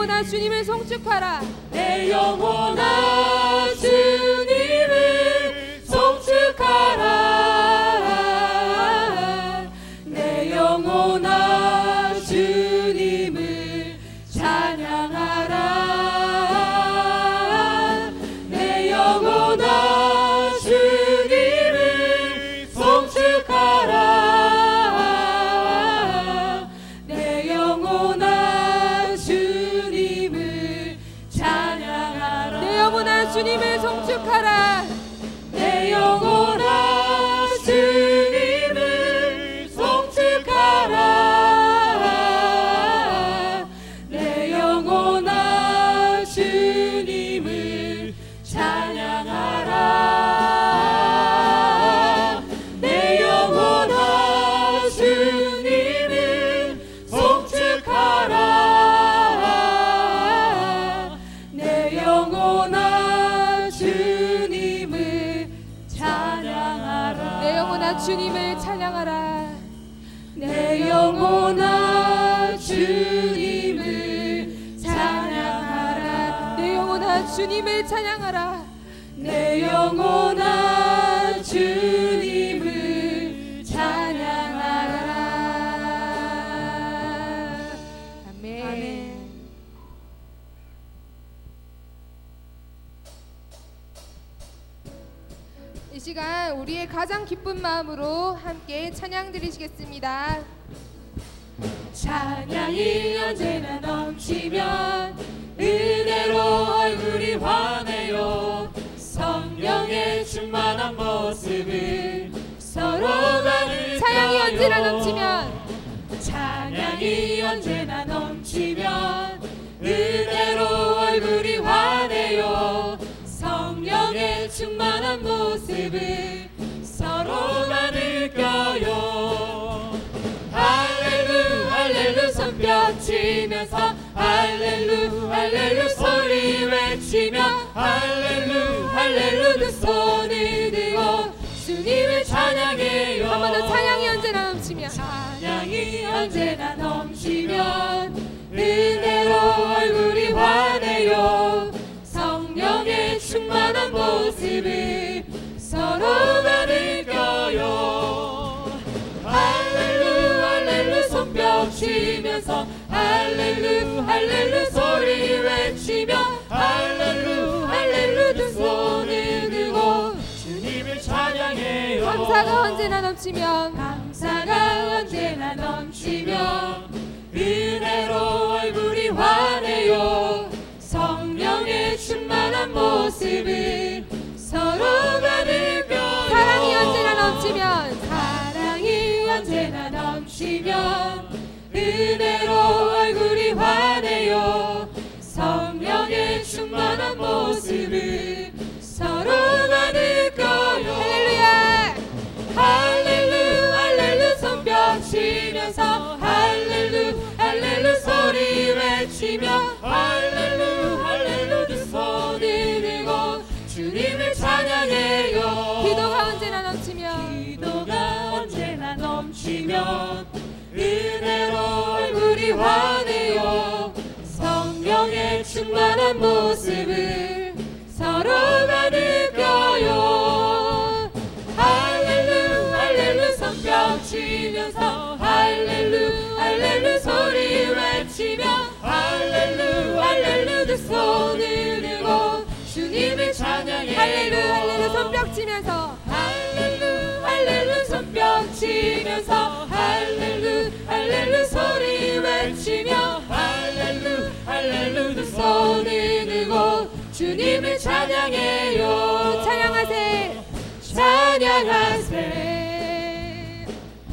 영혼아 주님을 송축하라. 내 영혼아 주님을 송축하라. 내 영혼아 주님을 찬양하라. 내 영혼아 주님을 송축하라. 내 영혼아 주님을 찬양하라. 내 영혼아 주님을 송축하라. 내 영혼아 주님을 송축하라. 내 영혼아 주님을 찬양하라. 내 영혼아 주님을 송축하라. 내 영혼아 주님을 찬양하라. 내 영혼아 주님을 찬양하라. 내 영혼아 주님을 찬양하라. 내 영혼아 주님을 찬양하라. 내 영혼아 주님을 찬양하라. 아멘. 아멘. 이 시간 우리의 가장 기쁜 마음으로 함께 찬양 드리시겠습니다. 찬양이 언제나 넘치면 은혜로 얼굴이 환해요. 성령의 충만한 모습을 서로가 느껴요. 찬양이 언제나 넘치면 찬양이 언제나 넘치면 은혜로 얼굴이 환해요. 성령의 충만한 모습을 서로가 느껴요. 할렐루 할렐루 손뼉 치면서 할렐루 할렐루 소리 외치며 할렐루 할렐루 두 손을 들고 주님을 찬양해요. 한 번 더 찬양이 언제나 넘치면 찬양이 언제나 넘치면 은혜로 얼굴이 환해요. 성령의 충만한 모습을 서로가 느껴요. 할렐루 할렐루 손뼉 치면서 할렐루 할렐루 소리 외치며 할렐루 할렐루 두 손을 들고 주님을 찬양해요. 감사가 언제나 넘치면 감사가 언제나 넘치면 은혜로 얼굴이 환해요. 성령의 충만한 모습을 서로가 느껴요. 사랑이 언제나 넘치면 사랑이 언제나 넘치면 은혜로 얼굴이 환해요. 성령의 충만한 모습을 서로가 느껴요. 할렐루야. 할렐루 할렐루 손뼉 치면서 할렐루 할렐루 소리 외치며 할렐루 할렐루 두 손을 들고 주님을 찬양해요. 기도가 언제나 넘치면 기도가 언제나 넘치면 은혜로 얼굴이 환해요. 성령의 충만한 모습을 서로가 느껴요. 할렐루 할렐루 손뼉 치면서 할렐루 할렐루 소리 외치며 할렐루 할렐루 두 손을 들고 주님을 찬양해요. 할렐루 할렐루 손뼉 치면서 할렐루 할렐루 손뼉 치면서 할렐루 할렐루 소리 외치며 할렐루 할렐루 두 손을 들고 주님을 찬양해요. 찬양하세. 찬양하세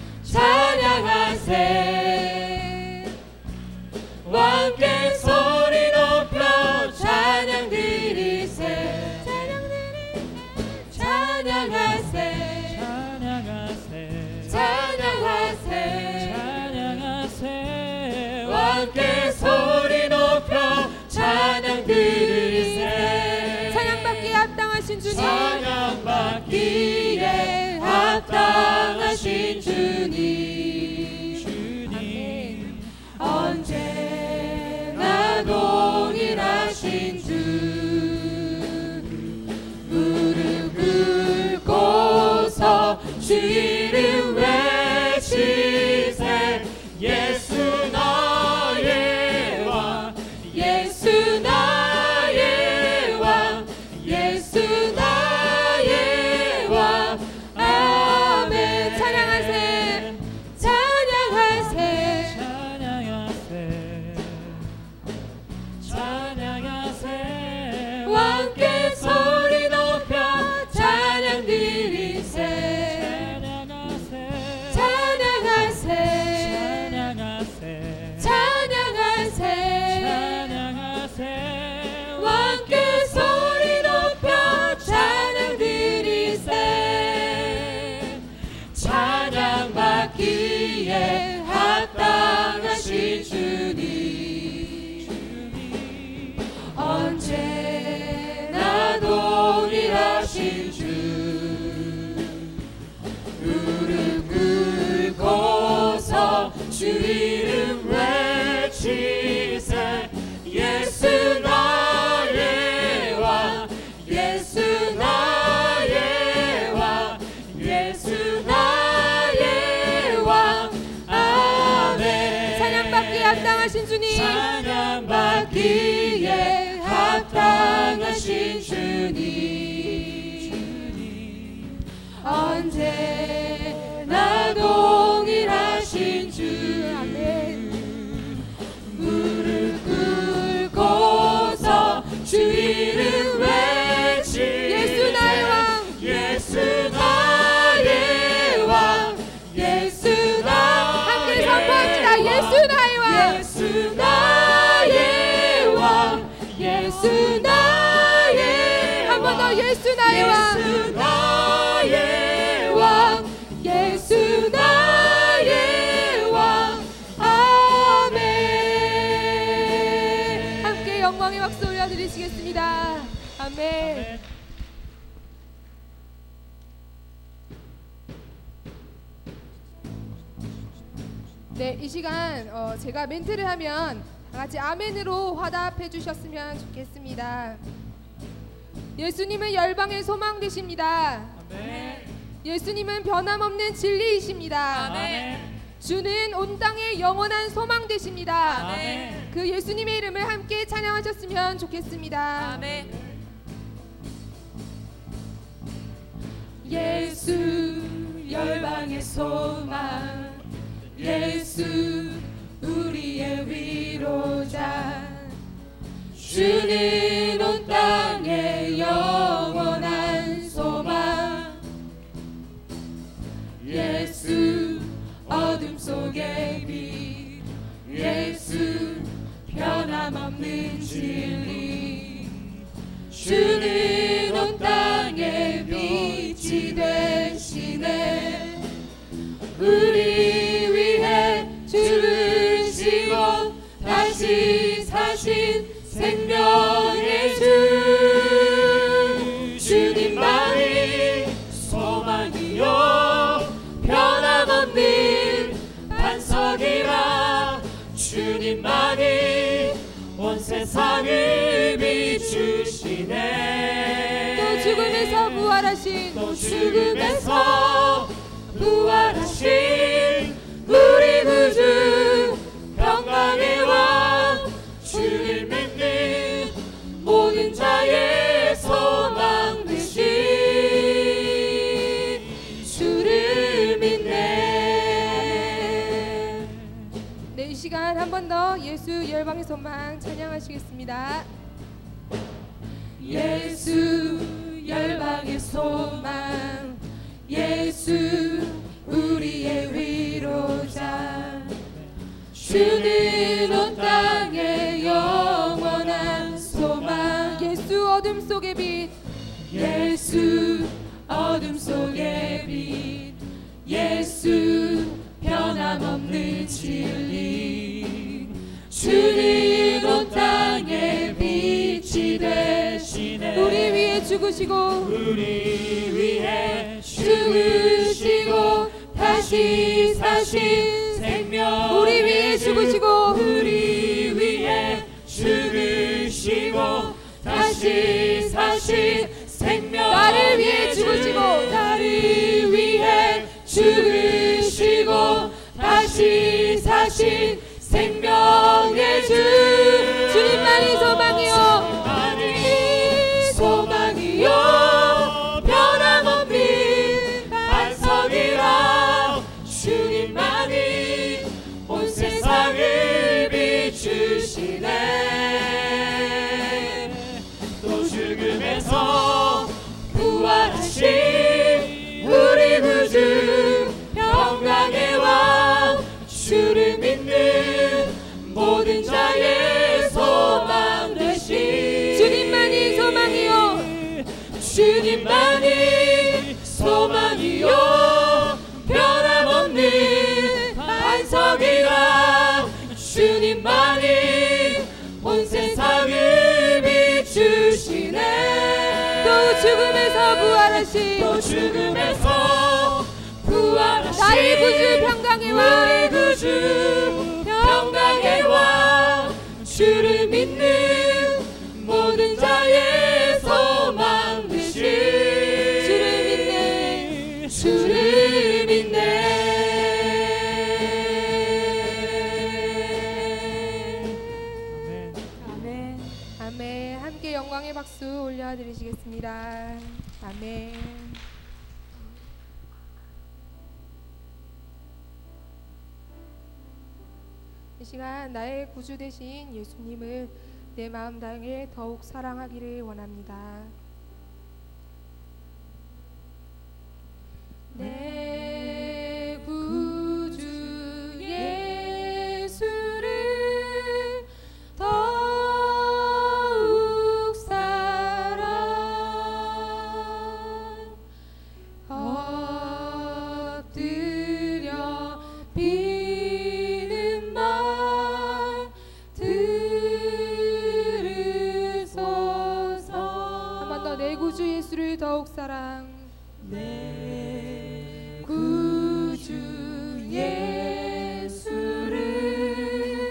찬양하세 함께 소리 높여 찬양 드리세 찬양하세 찬양하세 함께 소리 높여 찬양 드리세 찬양받기에 합당하신 주님, 찬양받기에 합당하신 주님, 아멘. 언제나 도 찬양받기에 합당하신 주님 언제나 동일하신 주 아멘. 무릎 꿇고서 주 이름 외치 예수 나의 왕 예수 나의 왕 예수 함께 나의 선포합시다. 예수 나의 왕 예수 나의 왕 예수 나의 한 번 더 예수 나의 왕 예수 나의 왕 예수 나의 왕 아멘. 함께 영광의 박수 올려드리시겠습니다. 아멘. 네, 이 시간 제가 멘트를 하면 다 같이 아멘으로 화답해 주셨으면 좋겠습니다. 예수님은 열방의 소망 되십니다. 예수님은 변함없는 진리이십니다. 주는 온 땅의 영원한 소망 되십니다. 그 예수님의 이름을 함께 찬양하셨으면 좋겠습니다. 예수 열방의 소망 예수 우리의 위로자 주는 온 땅의 영원한 소망 예수 어둠 속의 빛 예수 변함없는 진리 주는 온 땅의 빛이 되시네 우리 위해 죽으시고 다시 사신 생명의 주 주님만이 소망이요 변함없는 반석이라 주님만이 온 세상을 비추시네 또 죽음에서 부활하신 또 죽음에서 부활하신 우리 구주 평강의 왕 주를 믿는 모든 자의 소망 되신 주를 믿네. 네, 이 시간 한 번 더 예수 열방의 소망 찬양하시겠습니다. 예수 열방의 소망 예수 우리의 위로자 주는 온 땅의 영원한 소망 예수 어둠 속의 빛 예수 어둠 속의 빛 예수 변함없는 진리 주는 온 땅의 빛이 되시네 우리 위해 죽으시고 우리 위해 죽으시고 다시 사신 생명 우리 위해 죽으시고 우리 위해 죽으시고 다시 사신 생명 나를 위해 죽으시고 나를 위해 죽으시고 다시 사신 생명의 주 주님만이 소망이요 소망이요 변함없는 반석이라 주님만이 온 세상을 비추시네 또 죽음에서 부활하신 우리 구주 평강의 왕 주를 믿는 모든 자의 소망 되신 주님만이 소망이요 주님만이 소망이요 변함없는 반석이라 주님만이 온 세상을 비추시네 또 죽음에서 부활하신 또 죽음에서 부활하신 나의 구주 평강의 왕 우리 구주 평강의 왕 주를 믿는 모든 자의 소망 되신 주를 믿네 영광의 박수 올려드리시겠습니다. 아멘. 이 시간 나의 구주 되신 예수님을 내 마음 다해 더욱 사랑하기를 원합니다. 내 구주 예수를 더욱 사랑 엎드려 비는 말 들으소서. 한 번 더 내 구주 예수를 더욱 사랑 내 구주 예수를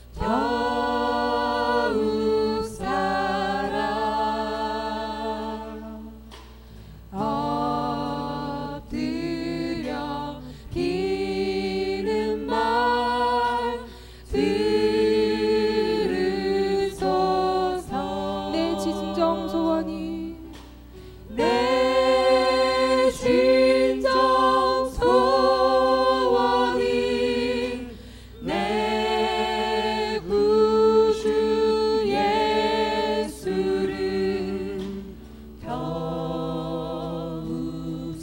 더욱 사랑 엎드려 기는 말 들으소서. 내 진정 소원이 내 진정 소원이 내 구주 예수를 더욱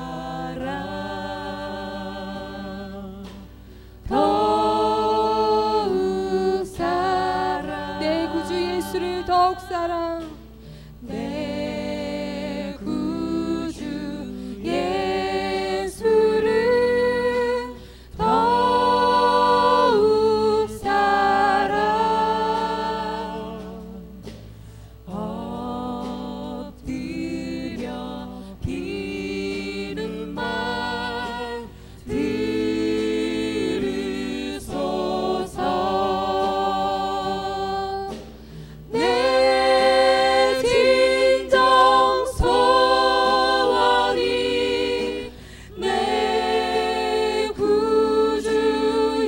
사랑 더욱 사랑 내 구주 예수를 더욱 사랑 내 구주 예수를 더욱 사랑 엎드려 기는 말 들으소서. 내 진정 소원이 내 구주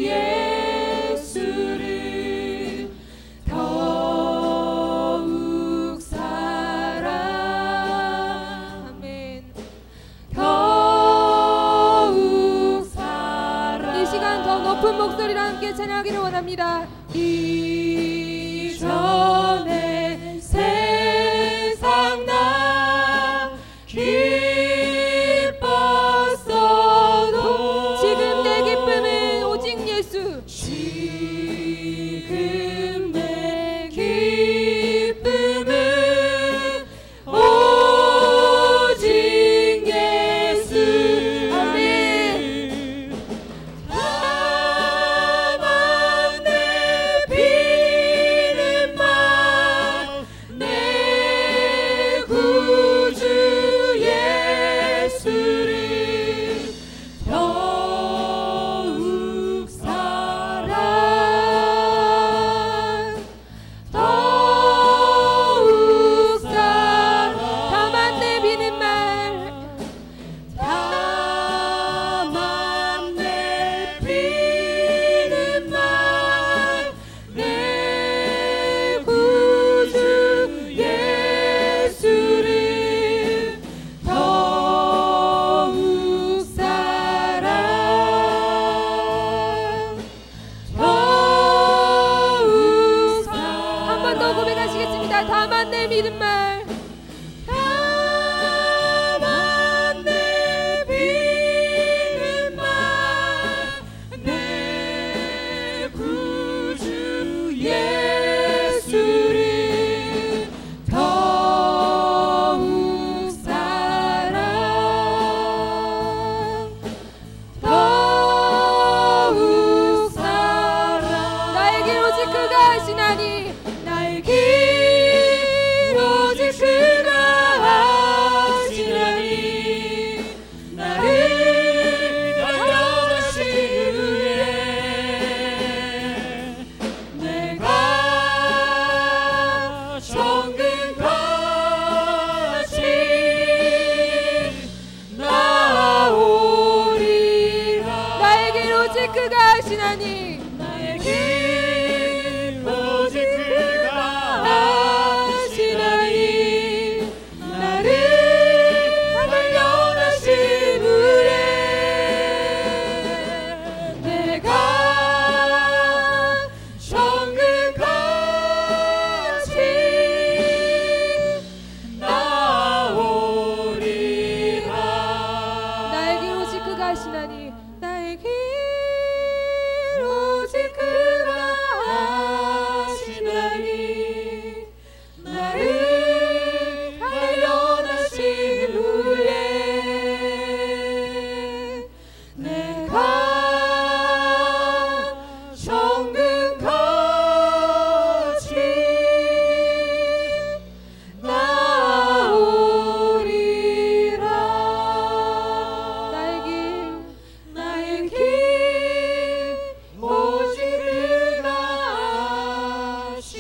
예수를 더욱 사랑 아멘 더욱 사랑. 이 시간 더 높은 목소리로 함께 찬양하기를 원합니다. 이전에 세상 나 기뻤어도 지금 내 기쁨은 오직 예수. 지금 내 기쁨은 오직 예수. 아멘. 다만 내 비는 말 내 구주 예수를 더욱 사랑 더욱 사랑. 다만 내 비는 말 다만 내 비는 말 내 구주 예수를 더욱 사랑 더욱 사랑. 한 번 더 고백하시겠습니다. 다만 내 믿음 말 다만 내 비는 말 내 구주 예수를 더욱 사랑 더욱 사랑. 나에게 오직 그가 하시나니 나에게 오직 그가 하시나니 나를 달려가신 후에 내가 정금같이 나오리라. 나에게 오직 그가 하시나니 나에게 오직 그가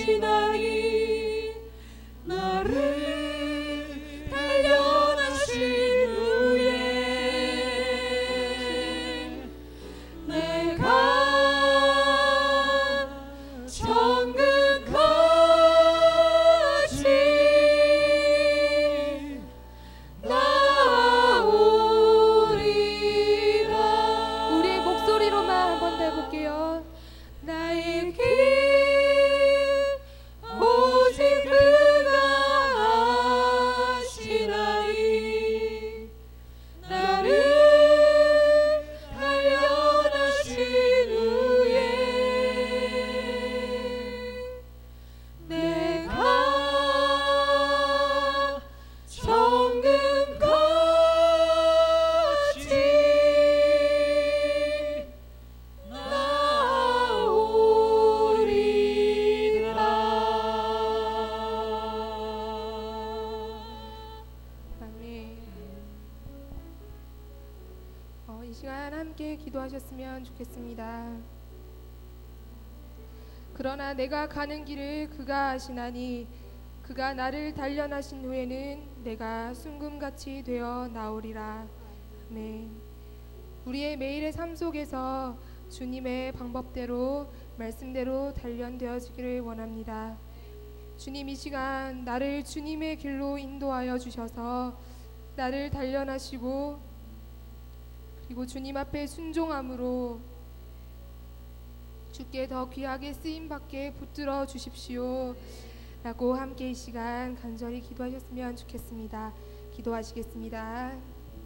하시나니 나를 단련하신 후에 내가 천국까지 나오리라. 우리의 목소리로만 한 번 더 해볼게요. 나의 길 오직 그가 하시나니 나를 단련하신 후에 내가 천국까지 아멘. 이 시간 함께 기도하셨으면 좋겠습니다. 그러나 내가 가는 길을 그가 아시나니 그가 나를 단련하신 후에는 내가 순금같이 되어 나오리라. 아멘. 우리의 매일의 삶 속에서 주님의 방법대로 말씀대로 단련되어지기를 원합니다. 주님, 이 시간 나를 주님의 길로 인도하여 주셔서 나를 단련하시고 그리고 주님 앞에 순종함으로 주께 더 귀하게 쓰임받게 붙들어 주십시오 라고 함께 이 시간 간절히 기도하셨으면 좋겠습니다. 기도하시겠습니다.